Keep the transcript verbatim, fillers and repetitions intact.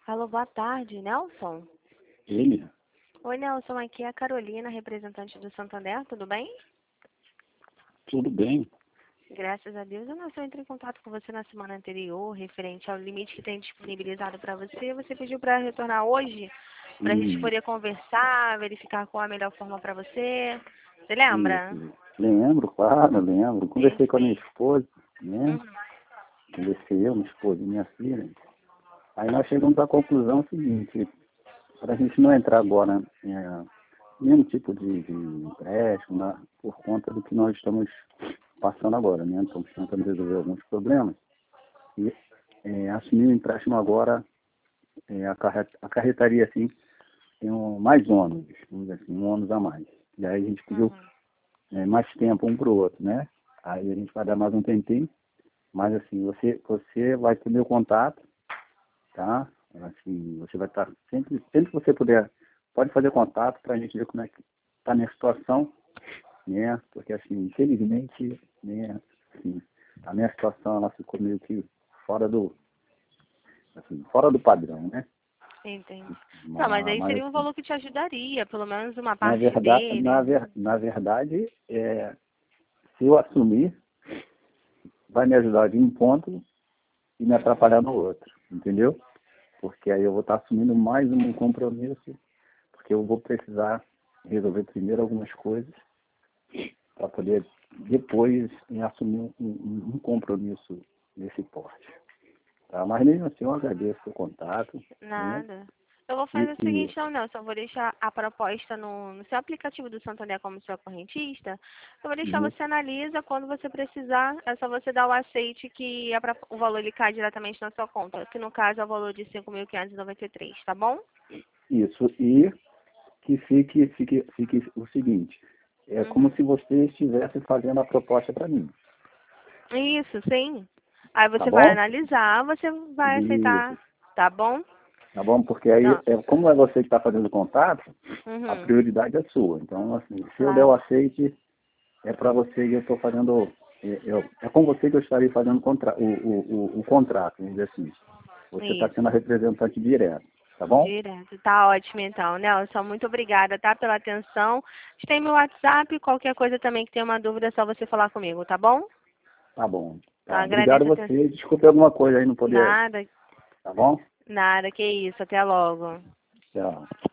Alô, boa tarde, Nelson? Ele? Oi, Nelson, aqui é a Carolina, representante do Santander, tudo bem? Tudo bem. Graças a Deus, eu não entrei em contato com você na semana anterior, referente ao limite que tem disponibilizado para você. Você pediu para retornar hoje, para a gente Hum, poder conversar, verificar qual a melhor forma para você. Você lembra? isso. Lembro, claro, lembro. Conversei com a minha Perfeito. esposa, né? Uhum. Conversei eu, minha esposa e minha filha. Aí nós chegamos à conclusão seguinte, para a gente não entrar agora em é, nenhum tipo de, de empréstimo, né, por conta do que nós estamos passando agora, né? Estamos tentando resolver alguns problemas. E é, assumir o empréstimo agora é, acarre- acarretaria, assim, tem um, mais ônus, vamos dizer assim, um ônus a mais. E aí a gente pediu Uhum. é, mais tempo um para o outro, né? Aí a gente vai dar mais um tempinho, mas assim, você, você vai ter meu contato, tá? Assim, você vai estar sempre, sempre que você puder, pode fazer contato para a gente ver como é que está a minha situação, né? Porque assim, infelizmente, né, assim, a minha situação ela ficou meio que fora do, assim, fora do padrão, né? Entendi. Não, mas Mas, aí mas seria um assim, valor que te ajudaria, pelo menos uma na parte verdade, na, dele. ver, na verdade, é, se eu assumir, vai me ajudar de um ponto e me atrapalhar no outro, entendeu? Porque aí eu vou estar assumindo mais um compromisso, porque eu vou precisar resolver primeiro algumas coisas para poder depois assumir um, um, um compromisso desse porte. Tá? Mas mesmo assim eu agradeço o contato, né? Nada. Eu vou E, fazer o e seguinte, não, Nelson, eu vou deixar a proposta no, no seu aplicativo do Santander como sua correntista. Eu vou deixar isso, você analisa, quando você precisar, é só você dar o aceite que é pra, o valor ele cai diretamente na sua conta, que no caso é o valor de cinco mil quinhentos e noventa e três, tá bom? isso. E que fique, fique, fique o seguinte, é como Uhum. se você estivesse fazendo a proposta para mim, Isso, sim. Aí tá você vai bom? analisar, você vai Isso. aceitar, tá bom? Tá bom? Porque aí, Não. é, como é você que está fazendo o contato, a Uhum. prioridade é sua. Então, assim, se eu der o Claro. aceite, é para você e eu estou fazendo. É, eu- é com você que eu estarei fazendo contra, o, o, o, o contrato, vamos dizer assim. Você está sendo a Isso. representante direta, tá bom? Direto. Tá ótimo, então. Nelson, muito obrigada, tá? Pela atenção. Tem meu WhatsApp, qualquer coisa também que tenha uma dúvida, é só você falar comigo, tá bom? Tá bom. Então, Tá. Obrigado agradeço a a atenção. você. Desculpe alguma coisa aí não poder. Nada, Tá bom? nada, que isso. Até logo. Tchau.